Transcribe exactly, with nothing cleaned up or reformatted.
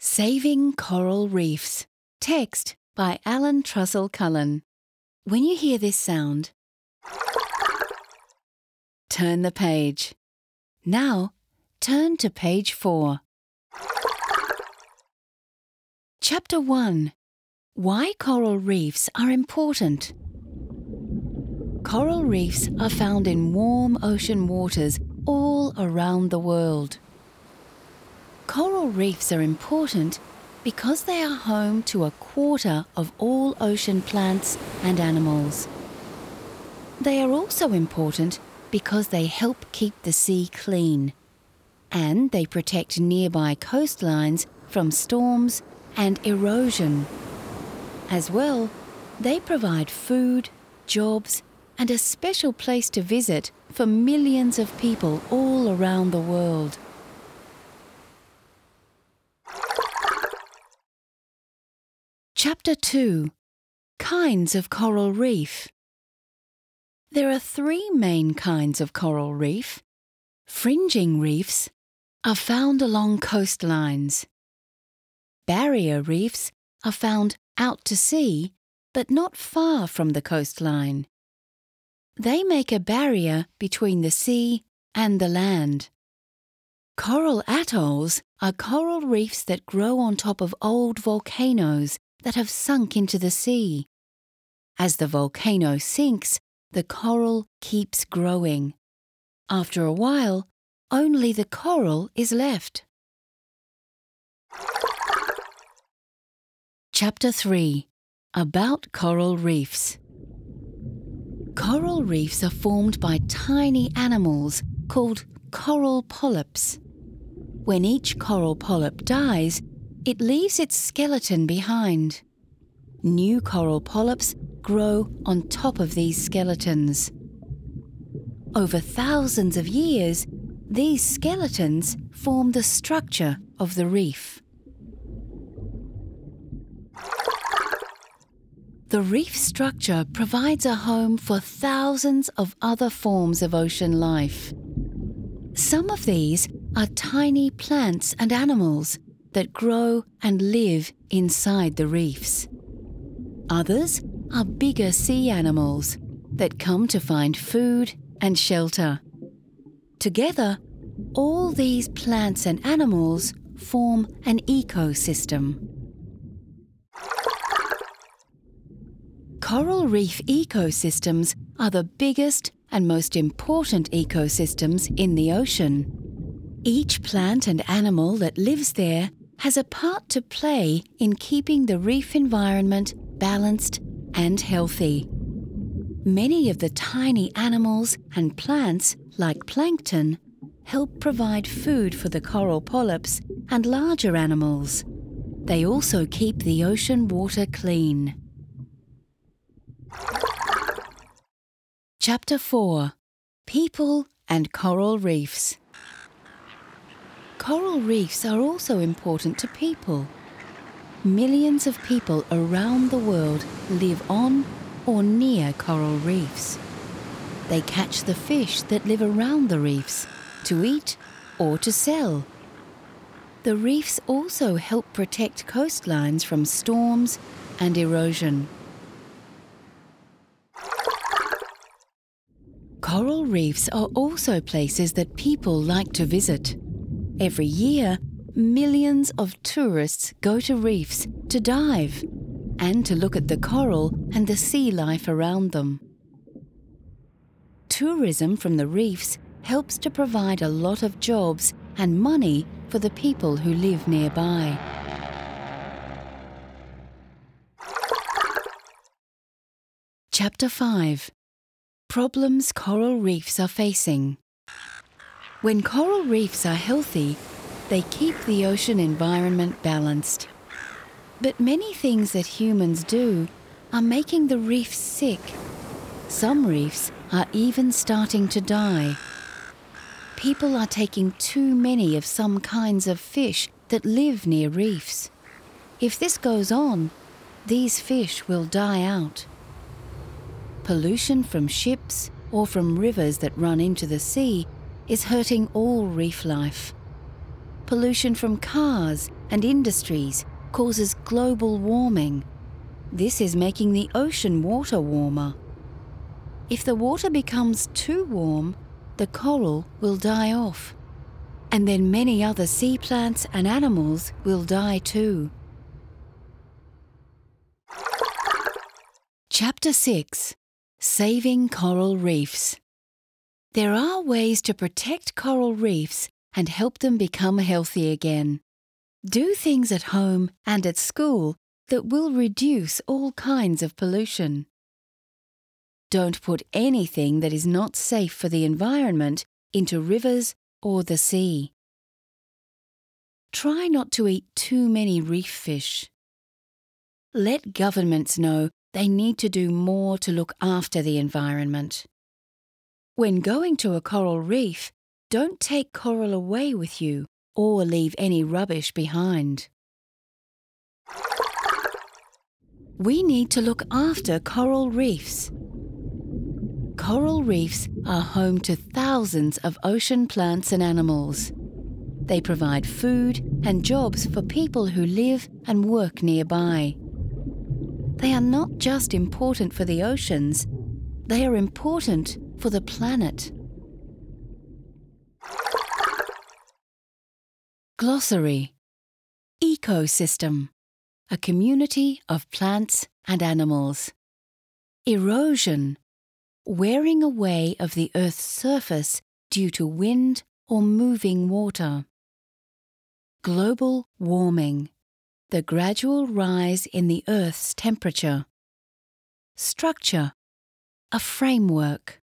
Saving Coral Reefs. Text by Alan Trussell Cullen. When you hear this sound, turn the page. Now, turn to page four. Chapter one. Why coral reefs are important. Coral reefs are found in warm ocean waters all around the world. Coral reefs are important because they are home to a quarter of all ocean plants and animals. They are also important because they help keep the sea clean, and they protect nearby coastlines from storms and erosion. As well, they provide food, jobs, and a special place to visit for millions of people all around the world. Chapter two. Kinds of Coral Reef. There are three main kinds of coral reef. Fringing reefs are found along coastlines. Barrier reefs are found out to sea, but not far from the coastline. They make a barrier between the sea and the land. Coral atolls are coral reefs that grow on top of old volcanoes that have sunk into the sea. As the volcano sinks, the coral keeps growing. After a while, only the coral is left. Chapter three. About coral reefs. Coral reefs are formed by tiny animals called coral polyps. When each coral polyp dies, it leaves its skeleton behind. New coral polyps grow on top of these skeletons. Over thousands of years, these skeletons form the structure of the reef. The reef structure provides a home for thousands of other forms of ocean life. Some of these are tiny plants and animals that grow and live inside the reefs. Others are bigger sea animals that come to find food and shelter. Together, all these plants and animals form an ecosystem. Coral reef ecosystems are the biggest and most important ecosystems in the ocean. Each plant and animal that lives there has a part to play in keeping the reef environment balanced and healthy. Many of the tiny animals and plants, like plankton, help provide food for the coral polyps and larger animals. They also keep the ocean water clean. Chapter four. People and Coral Reefs. Coral reefs are also important to people. Millions of people around the world live on or near coral reefs. They catch the fish that live around the reefs to eat or to sell. The reefs also help protect coastlines from storms and erosion. Coral reefs are also places that people like to visit. Every year, millions of tourists go to reefs to dive and to look at the coral and the sea life around them. Tourism from the reefs helps to provide a lot of jobs and money for the people who live nearby. Chapter five. Problems coral reefs are facing. When coral reefs are healthy, they keep the ocean environment balanced. But many things that humans do are making the reefs sick. Some reefs are even starting to die. People are taking too many of some kinds of fish that live near reefs. If this goes on, these fish will die out. Pollution from ships or from rivers that run into the sea is hurting all reef life. pollution from cars and industries causes global warming. This is making the ocean water warmer. If the water becomes too warm, the coral will die off. And then many other sea plants and animals will die too. Chapter six. Saving Coral Reefs. There are ways to protect coral reefs and help them become healthy again. Do things at home and at school that will reduce all kinds of pollution. Don't put anything that is not safe for the environment into rivers or the sea. Try not to eat too many reef fish. Let governments know they need to do more to look after the environment. When going to a coral reef, don't take coral away with you or leave any rubbish behind. We need to look after coral reefs. Coral reefs are home to thousands of ocean plants and animals. They provide food and jobs for people who live and work nearby. They are not just important for the oceans, they are important for the planet. Glossary. Ecosystem. A community of plants and animals. Erosion. Wearing away of the Earth's surface due to wind or moving water. Global warming. The gradual rise in the Earth's temperature. Structure. A framework.